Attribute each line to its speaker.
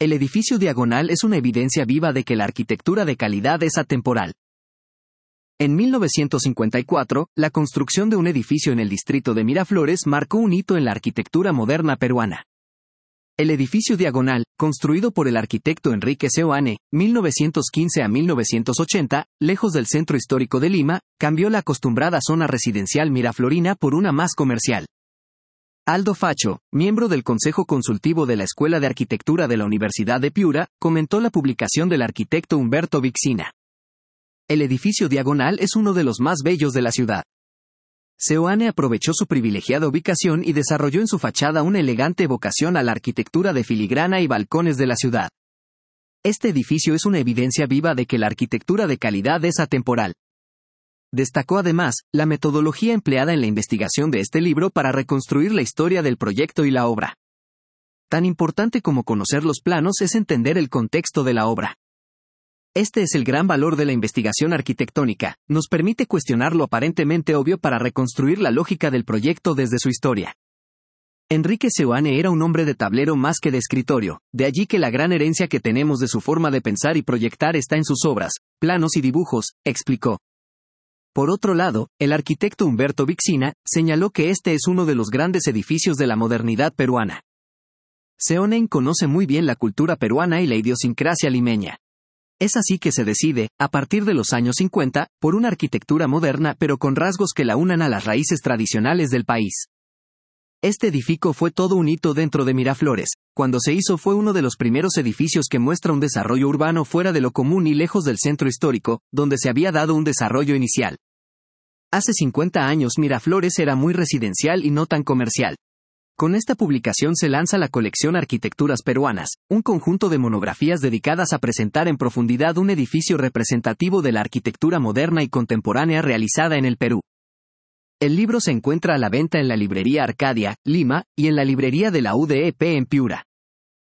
Speaker 1: El edificio diagonal es una evidencia viva de que la arquitectura de calidad es atemporal. En 1954, la construcción de un edificio en el distrito de Miraflores marcó un hito en la arquitectura moderna peruana. El edificio diagonal, construido por el arquitecto Enrique Seoane, 1915 a 1980, lejos del centro histórico de Lima, cambió la acostumbrada zona residencial miraflorina por una más comercial. Aldo Facho, miembro del Consejo Consultivo de la Escuela de Arquitectura de la Universidad de Piura, comentó la publicación del arquitecto Humberto Vixina. El edificio diagonal es uno de los más bellos de la ciudad. Seoane aprovechó su privilegiada ubicación y desarrolló en su fachada una elegante evocación a la arquitectura de filigrana y balcones de la ciudad. Este edificio es una evidencia viva de que la arquitectura de calidad es atemporal. Destacó además la metodología empleada en la investigación de este libro para reconstruir la historia del proyecto y la obra. Tan importante como conocer los planos es entender el contexto de la obra. Este es el gran valor de la investigación arquitectónica, nos permite cuestionar lo aparentemente obvio para reconstruir la lógica del proyecto desde su historia. Enrique Seoane era un hombre de tablero más que de escritorio, de allí que la gran herencia que tenemos de su forma de pensar y proyectar está en sus obras, planos y dibujos, explicó. Por otro lado, el arquitecto Humberto Vixina señaló que este es uno de los grandes edificios de la modernidad peruana. Seoane conoce muy bien la cultura peruana y la idiosincrasia limeña. Es así que se decide, a partir de los años 50, por una arquitectura moderna pero con rasgos que la unan a las raíces tradicionales del país. Este edificio fue todo un hito dentro de Miraflores. Cuando se hizo fue uno de los primeros edificios que muestra un desarrollo urbano fuera de lo común y lejos del centro histórico, donde se había dado un desarrollo inicial. Hace 50 años Miraflores era muy residencial y no tan comercial. Con esta publicación se lanza la colección Arquitecturas Peruanas, un conjunto de monografías dedicadas a presentar en profundidad un edificio representativo de la arquitectura moderna y contemporánea realizada en el Perú. El libro se encuentra a la venta en la librería Arcadia, Lima, y en la librería de la UDEP en Piura.